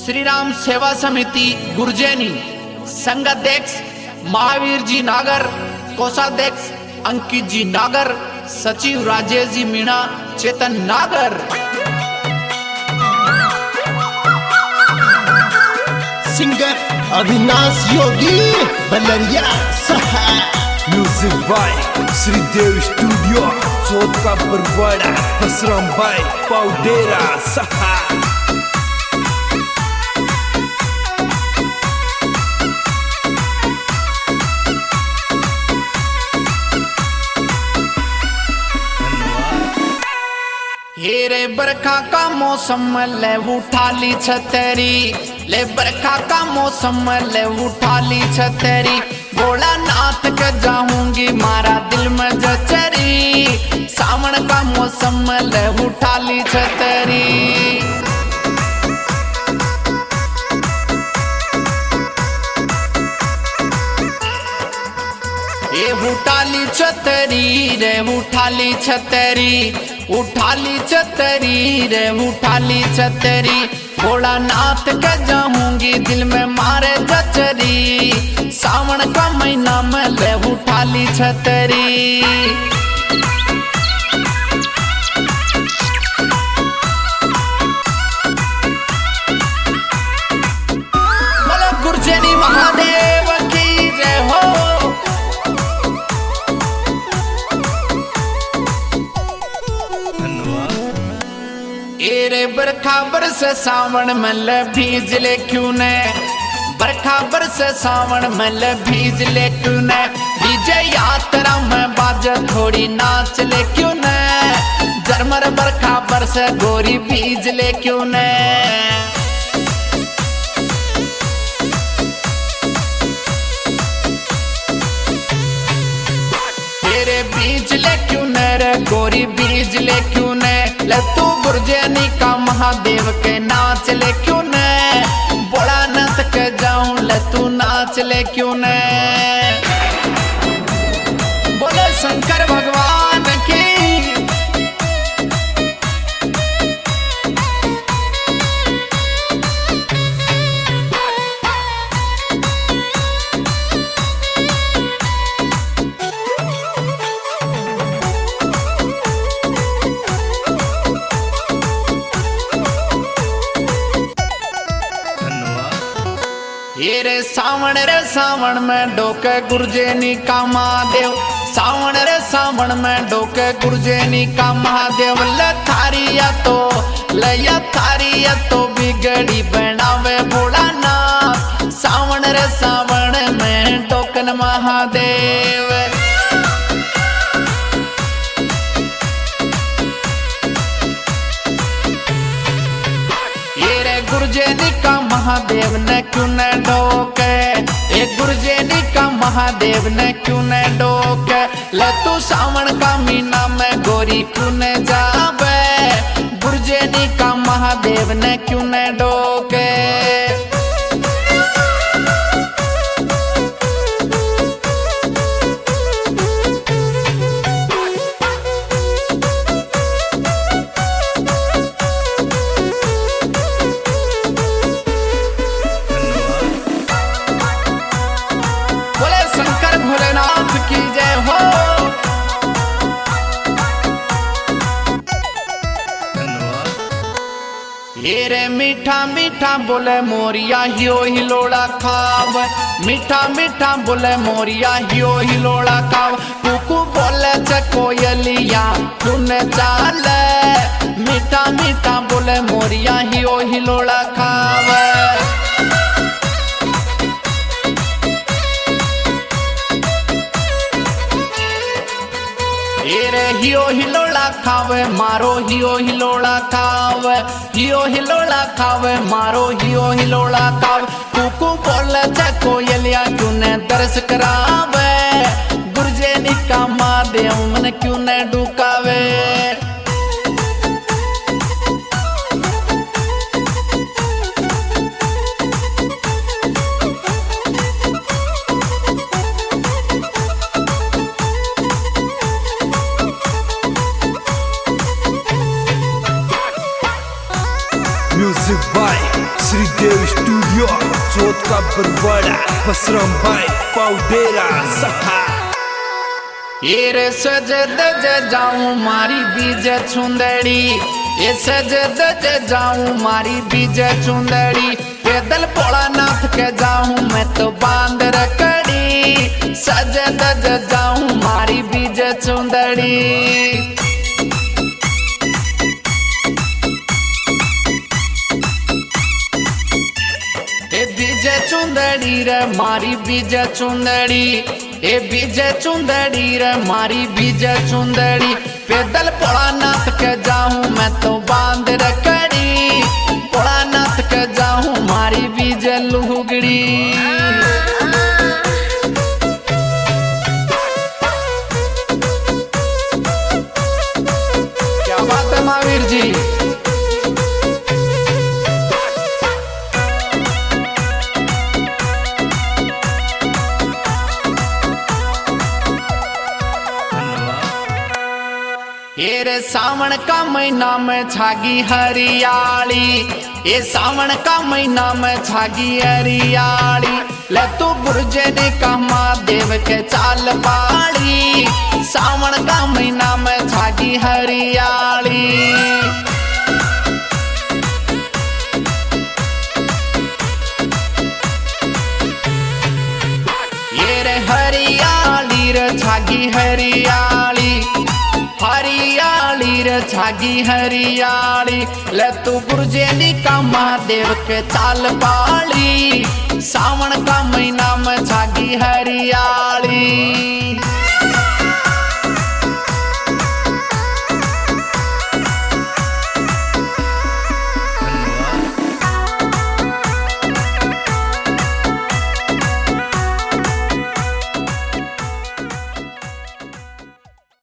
श्री राम सेवा समिति गुरजेनी संघाध्यक्ष महावीर जी नागर, कोषाध्यक्ष अंकित जी नागर, सचिव राजेश जी मीणा, चेतन नागर। सिंगर अविनाश योगी बलरिया सहा। म्यूजिक बाय श्रीदेव स्टूडियो, चौथा बरवाड़ा, बसराम बाय पाउडेरा सहा। हेरे बरखा का मौसम ले उठा ली छतरी, ले बरखा का मौसम ले उठा ली छतरी, भोला नाथ के जाऊंगी मारा दिल में जचरी, सावन का मौसम ले उठा ली छतरी। ये उठाली छतरी रे उठाली छतरी, उठाली छतरी रे उठाली छतरी, भोला नाथ के जाऊंगी दिल में मारे जचरी, सावन का महीना में ले उठाली छतरी। बोलो गुरजेनी महादेव की जय हो। एरे बरखा बरस सावन में ले भीज ले क्यों ने, बरखा बरस सावन में ले भीज ले क्यों ने, डीजे यात्रा में बाज थोड़ी नाच ले क्यों ने, झरमर बरखा बरस गोरी भीज ले क्यों ने। तेरे बीज ले क्यों ने रे गोरी बीज ले क्यों ने, ले तू गुरजेनी का महादेव के नाच ले क्यों ने, बोला नत के जाऊं ले तू नाच ले क्यों ने। बोले शंकर भगवान की। ये रे सावन में डोके गुरजेनी का महादेव, सावन रे सावन में डोके गुरजेनी का महादेव, ले थारिया तो लया थारिया तो बिगड़ी बनावे भोला नाथ, सावन रे सावन में डोकन महादेव। गुरजेनी का महादेव ने क्यों न डोके, एक गुरजेनी का महादेव ने क्यों न डोके, ले तू सावन का महीना में गोरी क्यों न जावे, गुरजेनी का महादेव ने क्यों न डोके। की जय हो। ये रे मीठा मीठा बोले मोरिया हियो हिलोड़ा खाव, मीठा मीठा बोले मोरिया हियो हिलोड़ा खाव, कुकू बोले च कोयलिया तूने चाले, मीठा मीठा बोले मोरिया हियो हिलोड़ा खाव। हियो हिलोड़ा खावे मारो हियो हिलोड़ा खावे, हियो हिलोड़ा खावे मारो हियो हिलोड़ा खावे, कुकू बोले च कोयलिया क्यों ने दर्श करावे, गुरजेनी का महादेव मन क्यों ने डुकावे। म्यूजिक बाय श्रीदेव चौथ का बरवाड़ा बसराम भाई पाउडेरा सहा। ये रे सज दज जाऊं मारी बीज चुंदड़ी, ये सज दज जाऊं मारी बीज चुंदड़ी, पैदल भोलानाथ के जाऊं मैं तो बांध रकड़ी, सज दज जाऊं मारी बीज चुंदड़ी। ए बीज चुंदड़ी रे मारी बीज चुंदड़ी, ए बीज चुंदड़ी रे मारी बीज चुंदड़ी, पैदल भोलानाथ के जाऊं मैं तो बांध रकड़ी, भोलानाथ के जाऊं मारी बीज लुगड़ी। क्या बात है महावीर जी। ये रे सावन का महीना में छागी हरियाली, ये सावन का महीना में छागी हरियाली, ले तू गुरजे ने का महादेव के चाल पाली, सावन का महीना में छागी हरियाली। ये रे हरियाली रे छागी हरियाली, हरियाली रे छागी हरियाली, ले तू गुरजेनी का महादेव के चाल पाली, सावन का महीना में छागी हरियाली।